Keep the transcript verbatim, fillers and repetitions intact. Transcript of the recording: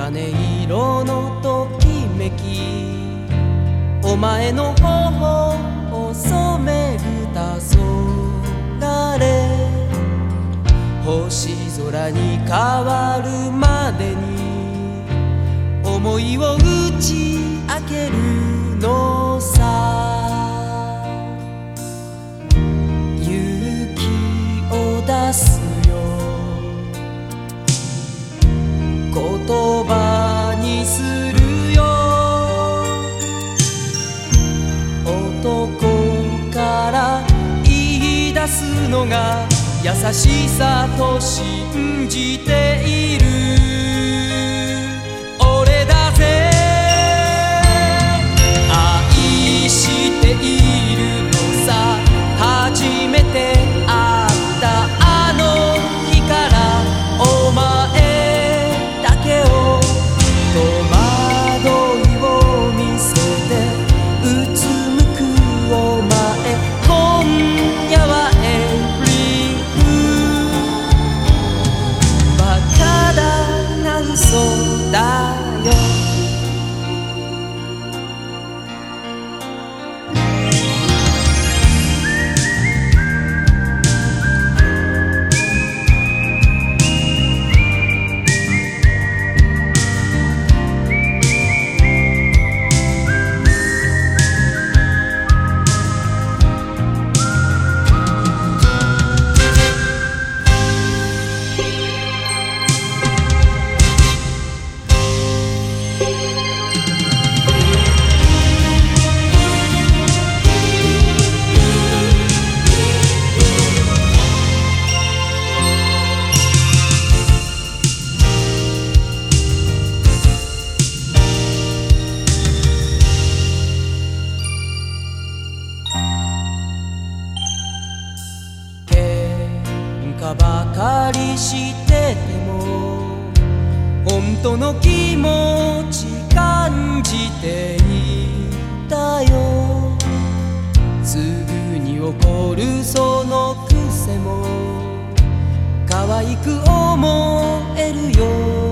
金色のときめき、お前の頬を染める黄昏、星空に変わるまでに思いを打ち明けるのさ。勇気を出すよ、言葉にするよ。男から言い出すのが優しさと信じている。俺だぜ、愛しているのさ。初めて会ったあの日からお前だけを戸惑いを見せてうつむくお前。今夜はエブリバカだな嘘だよ。ばかりしてても本当の気持ち感じていたよ。すぐに怒るその癖も可愛く思えるよ。